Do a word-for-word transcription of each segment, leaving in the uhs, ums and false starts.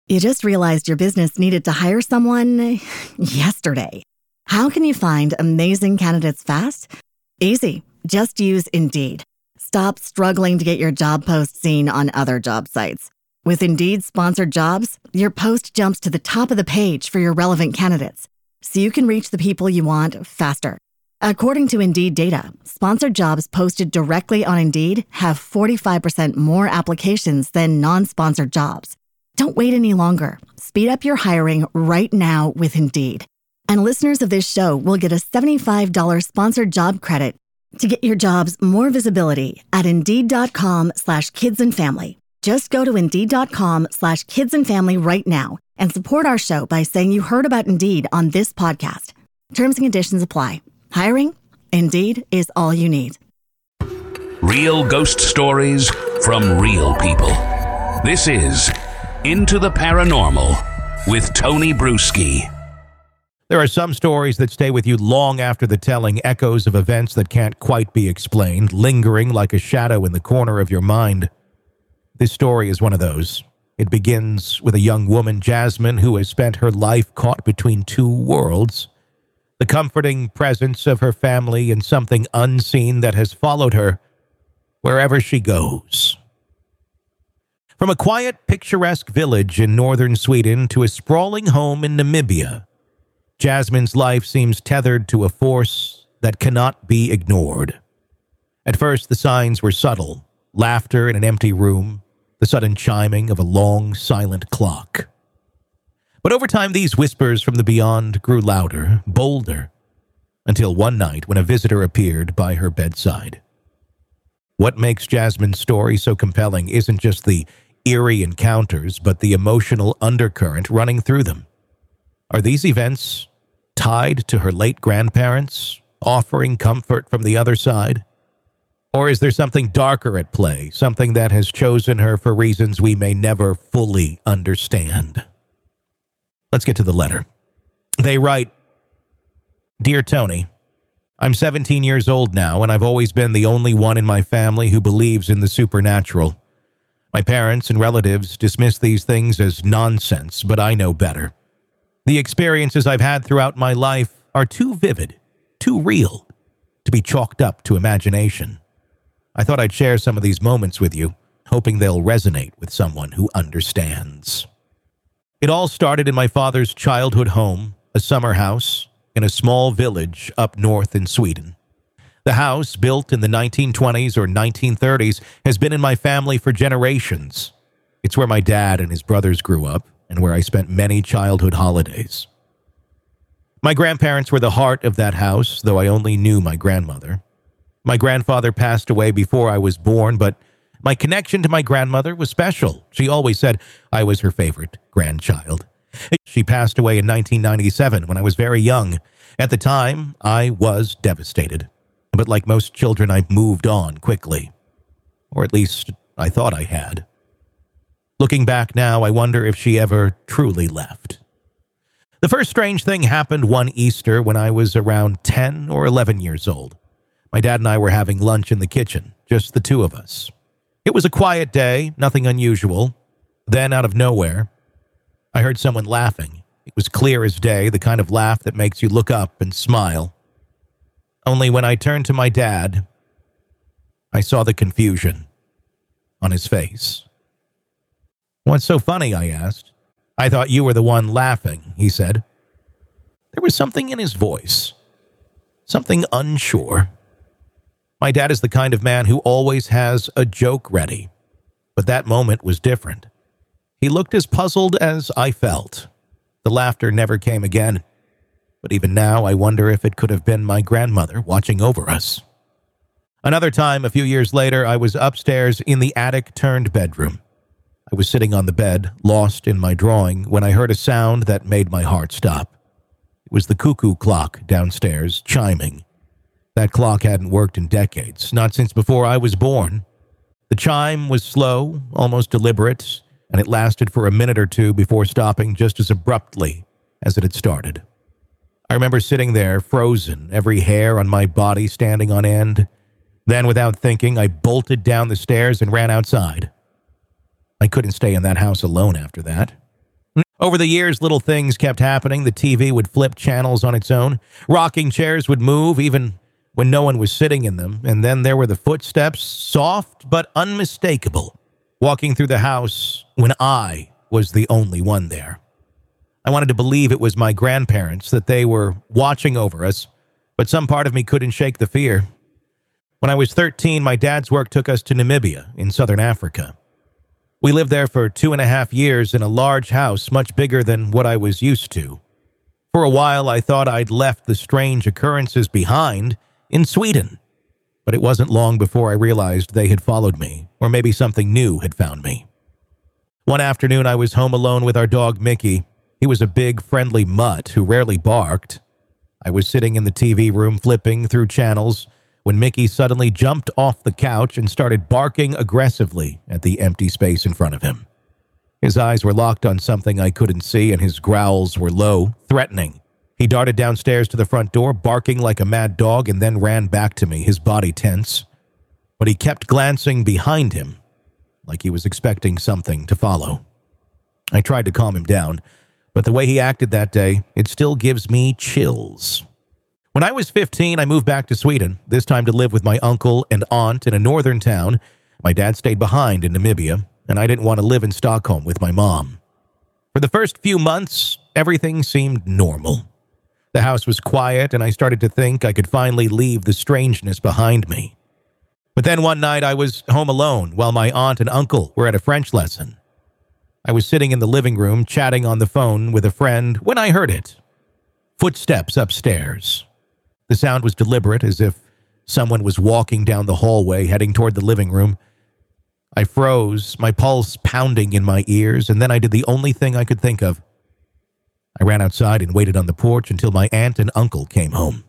You just realized your business needed to hire someone yesterday. How can you find amazing candidates fast? Easy. Just use Indeed. Stop struggling to get your job post seen on other job sites. With Indeed sponsored jobs, your post jumps to the top of the page for your relevant candidates, so you can reach the people you want faster. According to Indeed data, sponsored jobs posted directly on Indeed have forty-five percent more applications than non-sponsored jobs. Don't wait any longer. Speed up your hiring right now with Indeed. And listeners of this show will get a seventy-five dollars sponsored job credit to get your jobs more visibility at Indeed.com slash kids and family. Just go to Indeed.com slash kids and family right now and support our show by saying you heard about Indeed on this podcast. Terms and conditions apply. Hiring? Indeed is all you need. Real ghost stories from real people. This is Into the Paranormal with Tony Bruschi. There are some stories that stay with you long after the telling, echoes of events that can't quite be explained, lingering like a shadow in the corner of your mind. This story is one of those. It begins with a young woman, Jasmine, who has spent her life caught between two worlds. The comforting presence of her family and something unseen that has followed her wherever she goes. From a quiet, picturesque village in northern Sweden to a sprawling home in Namibia, Jasmine's life seems tethered to a force that cannot be ignored. At first, the signs were subtle: laughter in an empty room, the sudden chiming of a long, silent clock. But over time, these whispers from the beyond grew louder, bolder, until one night when a visitor appeared by her bedside. What makes Jasmine's story so compelling isn't just the eerie encounters, but the emotional undercurrent running through them. Are these events tied to her late grandparents, offering comfort from the other side? Or is there something darker at play, something that has chosen her for reasons we may never fully understand? Let's get to the letter. They write, "Dear Tony, I'm seventeen years old now, and I've always been the only one in my family who believes in the supernatural. My parents and relatives dismiss these things as nonsense, but I know better. The experiences I've had throughout my life are too vivid, too real, to be chalked up to imagination. I thought I'd share some of these moments with you, hoping they'll resonate with someone who understands. It all started in my father's childhood home, a summer house in a small village up north in Sweden. The house, built in the nineteen twenties or nineteen thirties, has been in my family for generations. It's where my dad and his brothers grew up, and where I spent many childhood holidays. My grandparents were the heart of that house, though I only knew my grandmother. My grandfather passed away before I was born, but my connection to my grandmother was special. She always said I was her favorite grandchild. She passed away in nineteen ninety-seven when I was very young. At the time, I was devastated. But like most children, I moved on quickly. Or at least I thought I had. Looking back now, I wonder if she ever truly left. The first strange thing happened one Easter when I was around ten or eleven years old. My dad and I were having lunch in the kitchen, just the two of us. It was a quiet day, nothing unusual. Then, out of nowhere, I heard someone laughing. It was clear as day, the kind of laugh that makes you look up and smile. Only when I turned to my dad, I saw the confusion on his face. "What's so funny?" I asked. "I thought you were the one laughing," he said. There was something in his voice, something unsure. My dad is the kind of man who always has a joke ready, but that moment was different. He looked as puzzled as I felt. The laughter never came again, but even now I wonder if it could have been my grandmother watching over us. Another time, a few years later, I was upstairs in the attic-turned-bedroom. I was sitting on the bed, lost in my drawing, when I heard a sound that made my heart stop. It was the cuckoo clock downstairs, chiming. That clock hadn't worked in decades, not since before I was born. The chime was slow, almost deliberate, and it lasted for a minute or two before stopping just as abruptly as it had started. I remember sitting there, frozen, every hair on my body standing on end. Then, without thinking, I bolted down the stairs and ran outside. I couldn't stay in that house alone after that. Over the years, little things kept happening. The T V would flip channels on its own. Rocking chairs would move even when no one was sitting in them. And then there were the footsteps, soft but unmistakable, walking through the house when I was the only one there. I wanted to believe it was my grandparents, that they were watching over us, but some part of me couldn't shake the fear. When I was thirteen, my dad's work took us to Namibia in southern Africa. We lived there for two and a half years in a large house, much bigger than what I was used to. For a while, I thought I'd left the strange occurrences behind in Sweden, but it wasn't long before I realized they had followed me, or maybe something new had found me. One afternoon, I was home alone with our dog, Mickey. He was a big, friendly mutt who rarely barked. I was sitting in the T V room flipping through channels when Mickey suddenly jumped off the couch and started barking aggressively at the empty space in front of him. His eyes were locked on something I couldn't see, and his growls were low, threatening. He darted downstairs to the front door, barking like a mad dog, and then ran back to me, his body tense. But he kept glancing behind him, like he was expecting something to follow. I tried to calm him down, but the way he acted that day, it still gives me chills. When I was fifteen, I moved back to Sweden, this time to live with my uncle and aunt in a northern town. My dad stayed behind in Namibia, and I didn't want to live in Stockholm with my mom. For the first few months, everything seemed normal. The house was quiet, and I started to think I could finally leave the strangeness behind me. But then one night, I was home alone while my aunt and uncle were at a French lesson. I was sitting in the living room chatting on the phone with a friend when I heard it. Footsteps upstairs. The sound was deliberate, as if someone was walking down the hallway heading toward the living room. I froze, my pulse pounding in my ears, and then I did the only thing I could think of. I ran outside and waited on the porch until my aunt and uncle came home.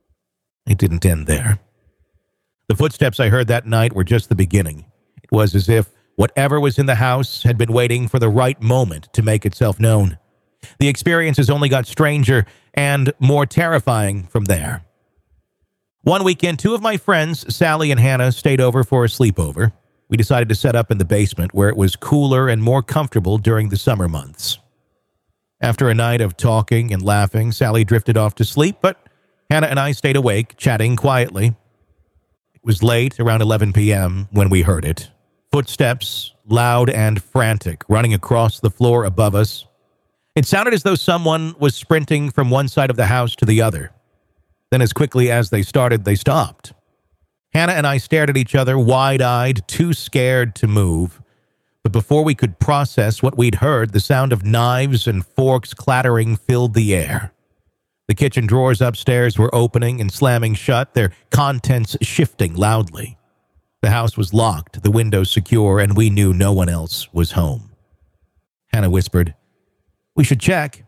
It didn't end there. The footsteps I heard that night were just the beginning. It was as if whatever was in the house had been waiting for the right moment to make itself known. The experiences only got stranger and more terrifying from there. One weekend, two of my friends, Sally and Hannah, stayed over for a sleepover. We decided to set up in the basement where it was cooler and more comfortable during the summer months. After a night of talking and laughing, Sally drifted off to sleep, but Hannah and I stayed awake, chatting quietly. It was late, around eleven p.m., when we heard it. Footsteps, loud and frantic, running across the floor above us. It sounded as though someone was sprinting from one side of the house to the other. Then as quickly as they started, they stopped. Hannah and I stared at each other, wide-eyed, too scared to move. But before we could process what we'd heard, the sound of knives and forks clattering filled the air. The kitchen drawers upstairs were opening and slamming shut, their contents shifting loudly. The house was locked, the windows secure, and we knew no one else was home. Hannah whispered, "We should check."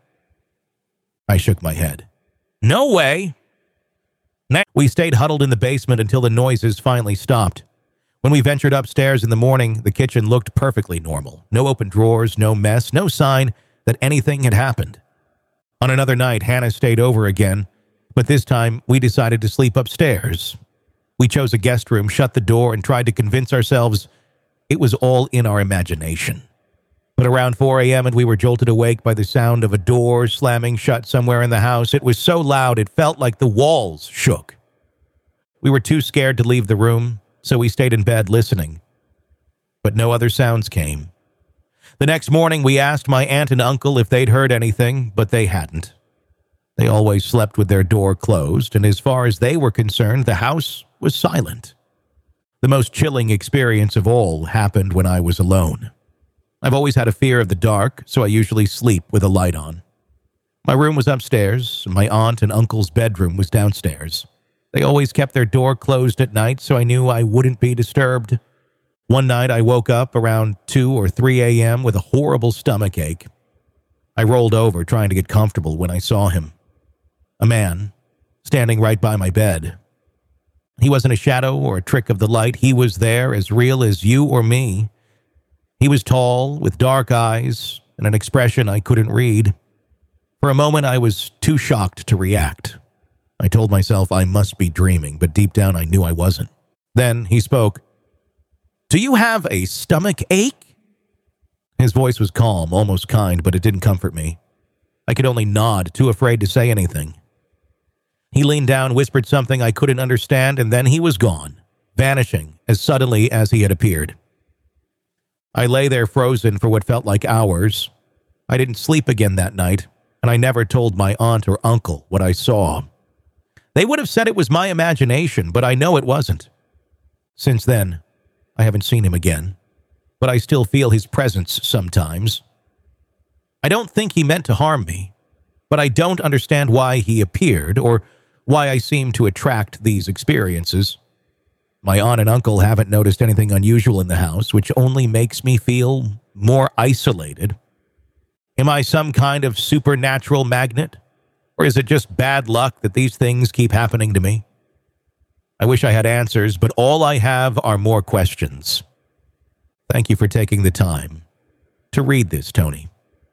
I shook my head. "No way." Next, we stayed huddled in the basement until the noises finally stopped. When we ventured upstairs in the morning, the kitchen looked perfectly normal. No open drawers, no mess, no sign that anything had happened. On another night, Hannah stayed over again, but this time we decided to sleep upstairs. We chose a guest room, shut the door, and tried to convince ourselves it was all in our imagination. But around four a.m. and we were jolted awake by the sound of a door slamming shut somewhere in the house. It was so loud it felt like the walls shook. We were too scared to leave the room, so we stayed in bed listening. But no other sounds came. The next morning, we asked my aunt and uncle if they'd heard anything, but they hadn't. They always slept with their door closed, and as far as they were concerned, the house was silent. The most chilling experience of all happened when I was alone. I've always had a fear of the dark, so I usually sleep with a light on. My room was upstairs, and my aunt and uncle's bedroom was downstairs. They always kept their door closed at night, so I knew I wouldn't be disturbed. One night, I woke up around two or three a.m. with a horrible stomach ache. I rolled over, trying to get comfortable, when I saw him. A man, standing right by my bed. He wasn't a shadow or a trick of the light. He was there, as real as you or me. He was tall, with dark eyes, and an expression I couldn't read. For a moment, I was too shocked to react. I told myself I must be dreaming, but deep down I knew I wasn't. Then he spoke. "Do you have a stomach ache?" His voice was calm, almost kind, but it didn't comfort me. I could only nod, too afraid to say anything. He leaned down, whispered something I couldn't understand, and then he was gone, vanishing as suddenly as he had appeared. I lay there frozen for what felt like hours. I didn't sleep again that night, and I never told my aunt or uncle what I saw. They would have said it was my imagination, but I know it wasn't. Since then, I haven't seen him again, but I still feel his presence sometimes. I don't think he meant to harm me, but I don't understand why he appeared or why I seem to attract these experiences. My aunt and uncle haven't noticed anything unusual in the house, which only makes me feel more isolated. Am I some kind of supernatural magnet? Or is it just bad luck that these things keep happening to me? I wish I had answers, but all I have are more questions. Thank you for taking the time to read this, Tony.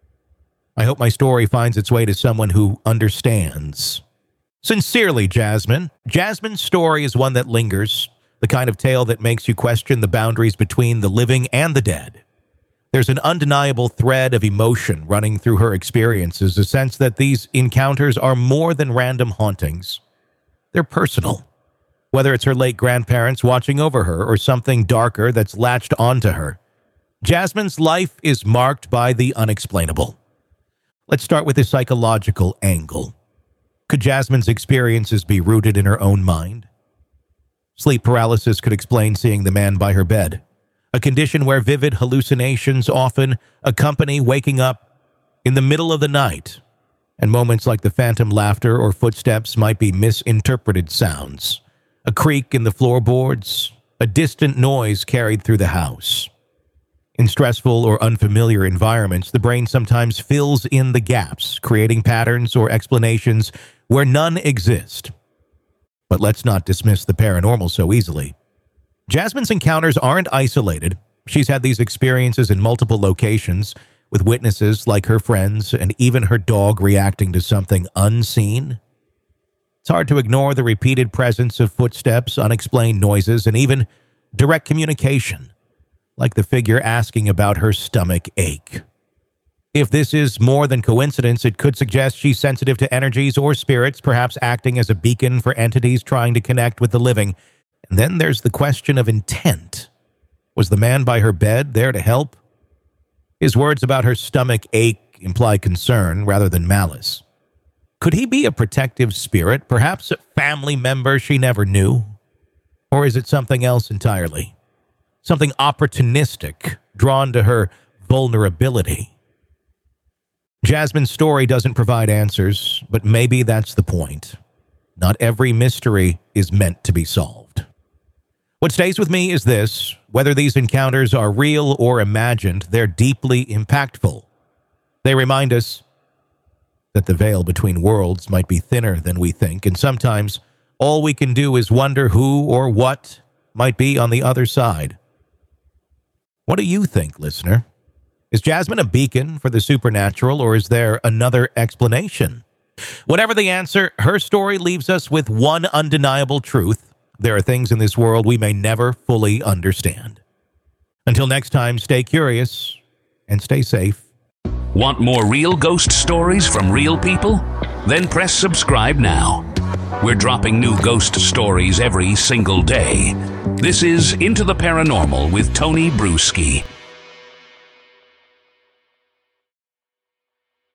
I hope my story finds its way to someone who understands. Sincerely, Jasmine. Jasmine's story is one that lingers, the kind of tale that makes you question the boundaries between the living and the dead. There's an undeniable thread of emotion running through her experiences, a sense that these encounters are more than random hauntings. They're personal, whether it's her late grandparents watching over her or something darker that's latched onto her. Jasmine's life is marked by the unexplainable. Let's start with the psychological angle. Could Jasmine's experiences be rooted in her own mind? Sleep paralysis could explain seeing the man by her bed, a condition where vivid hallucinations often accompany waking up in the middle of the night, and moments like the phantom laughter or footsteps might be misinterpreted sounds, a creak in the floorboards, a distant noise carried through the house. In stressful or unfamiliar environments, the brain sometimes fills in the gaps, creating patterns or explanations where none exist. But let's not dismiss the paranormal so easily. Jasmine's encounters aren't isolated. She's had these experiences in multiple locations, with witnesses like her friends and even her dog reacting to something unseen. It's hard to ignore the repeated presence of footsteps, unexplained noises, and even direct communication, like the figure asking about her stomach ache. If this is more than coincidence, it could suggest she's sensitive to energies or spirits, perhaps acting as a beacon for entities trying to connect with the living. And then there's the question of intent. Was the man by her bed there to help? His words about her stomach ache imply concern rather than malice. Could he be a protective spirit, perhaps a family member she never knew? Or is it something else entirely? Something opportunistic, drawn to her vulnerability? Jasmine's story doesn't provide answers, but maybe that's the point. Not every mystery is meant to be solved. What stays with me is this: whether these encounters are real or imagined, they're deeply impactful. They remind us that the veil between worlds might be thinner than we think, and sometimes all we can do is wonder who or what might be on the other side. What do you think, listener? Is Jasmine a beacon for the supernatural, or is there another explanation? Whatever the answer, her story leaves us with one undeniable truth: there are things in this world we may never fully understand. Until next time, stay curious and stay safe. Want more real ghost stories from real people? Then press subscribe now. We're dropping new ghost stories every single day. This is Into the Paranormal with Tony Bruschi.